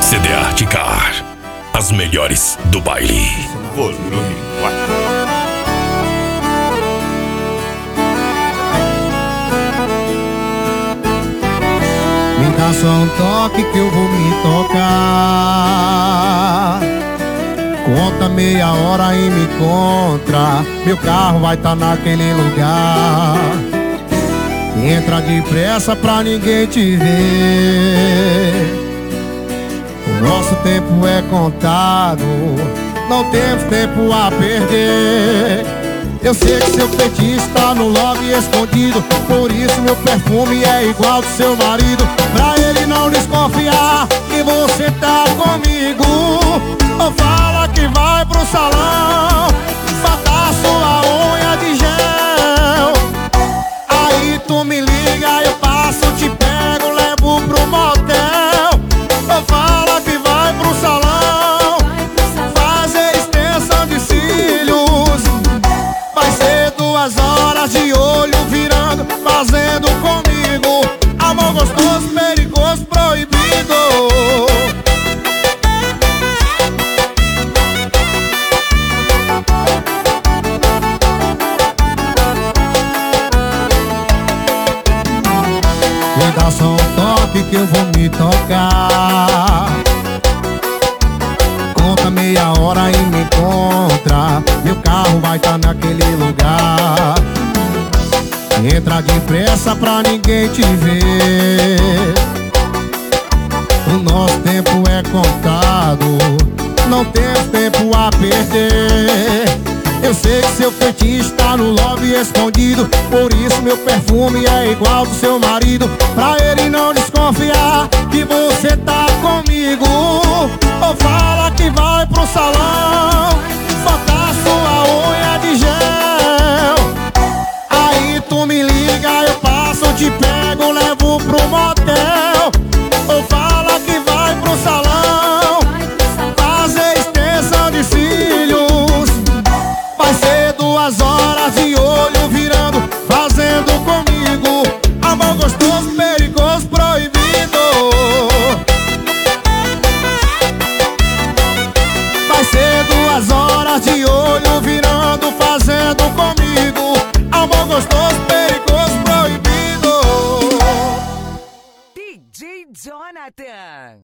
CD Arte Car, as melhores do baile. Volume 4. Me dá só um toque que eu vou me tocar. Conta meia hora e me encontra. Meu carro vai tá naquele lugar. Entra depressa pra ninguém te ver. O nosso tempo é contado, não temos tempo a perder. Eu sei que seu feitiço tá no lobby escondido, por isso meu perfume é igual do seu marido. Pra ele não desconfiar que você tá comigo, ou fala que vai pro salão botar sua unha de gel. Aí tu me liga, eu passo, te pego, levo pro motel. Ou fala que vai pro salão fazer extensão de cílios. Vai ser 2 horas de olho virando, fazendo comigo amor gostoso, perigoso, proibido. Me dá só um toque que eu vou me tocar. Conta meia hora e me encontra. Meu carro vai tá naquele lugar. Entra depressa pra ninguém te ver. O nosso tempo é contado, não temos tempo a perder. Eu sei que seu feitiço tá no lobby escondido, por isso meu perfume é igual do seu marido. Pra ele não desconfiar que você tá comigo, ou fala que vai pro salão botar sua unha de gel. Aí tu me liga, eu passo, te pego, levo pro motel. Ou fala que vai pro salão fazer extensão de cílios. Vai ser 2 horas de olho virando, fazendo comigo amor gostoso, perigoso, proibido. Vai ser 2 horas de olho virando, fazendo comigo amor gostoso, perigoso, proibido. DJ Jonathan.